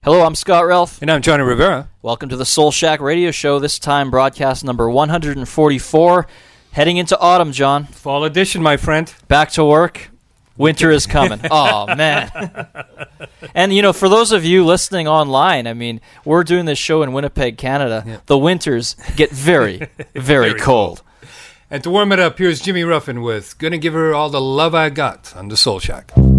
Hello, I'm Scott Ralph. And I'm Johnny Rivera. Welcome to the Soul Shack Radio Show, this time broadcast number 144. Heading into autumn, John. Fall edition, my friend. Back to work. Winter is coming. Oh, man. And, for those of you listening online, we're doing this show in Winnipeg, Canada. Yeah. The winters get very, very cold. And to warm it up, here's Jimmy Ruffin with Gonna Give Her All the Love I Got on the Soul Shack.